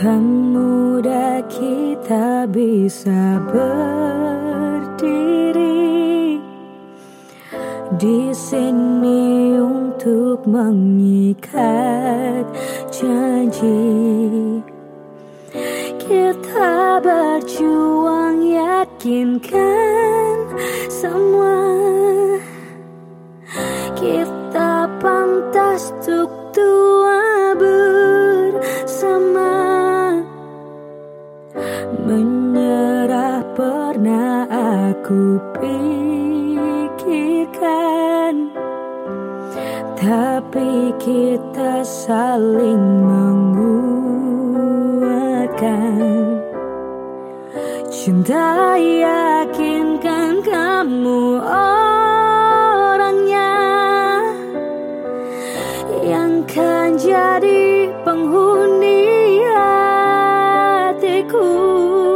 Kan mudah kita bisa berdiri di sini untuk mengikat janji. Kita berjuang yakinkan semua, kita pantas untuk tua bersama. Menyerah pernah aku pikirkan, tapi kita saling menguatkan. Cinta yakinkan kamu orangnya yang kan jadi penghuni hatiku.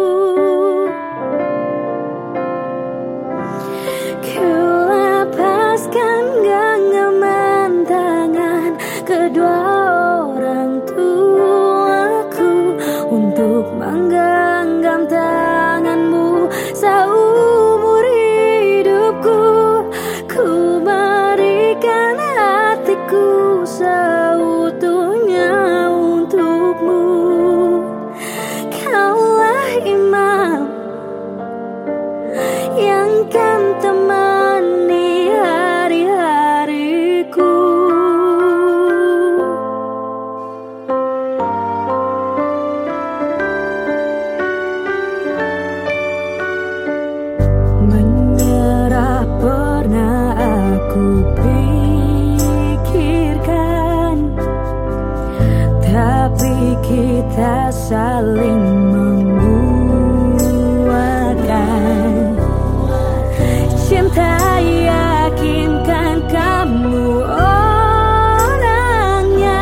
Ku lepaskan genggaman tangan kedua orang tuaku untuk menggenggam tanganmu seumur hidupku. Ku berikan hatiku seutuhnya untukmu. Kaulah imam yang kan temani hari-hariku. Menyerah pernah aku pikirkan, tapi kita saling menguatkan. Cinta yakinkan kamu orangnya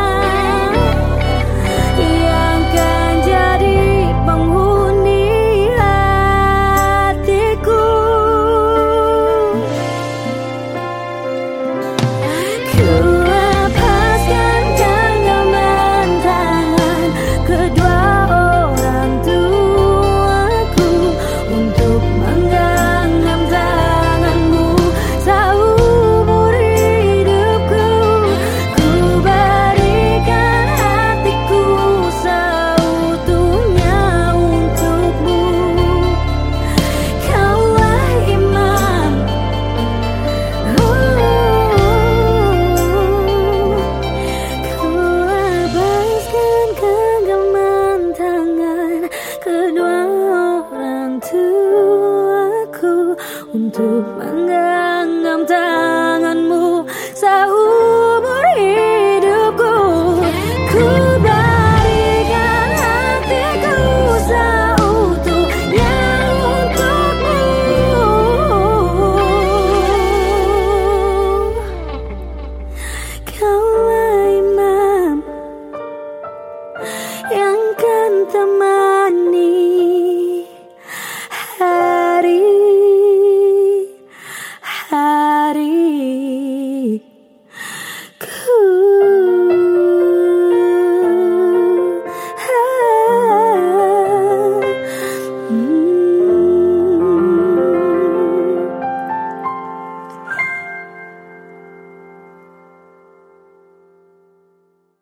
yang kan jadi penghuni hatiku. Ku lepaskan genggaman tangan kedua orang tuaku untuk menggenggam tanganmu seumur hidupku. Ku berikan hatiku seutuhnya untukmu. Kaulah imam, ku lepaskan genggaman tangan kedua orang tuaku untuk menggenggam tanganmu seumur hidupku. Ku berikan hatiku seutuhnya untukmu. Kaulah imam yang kan temani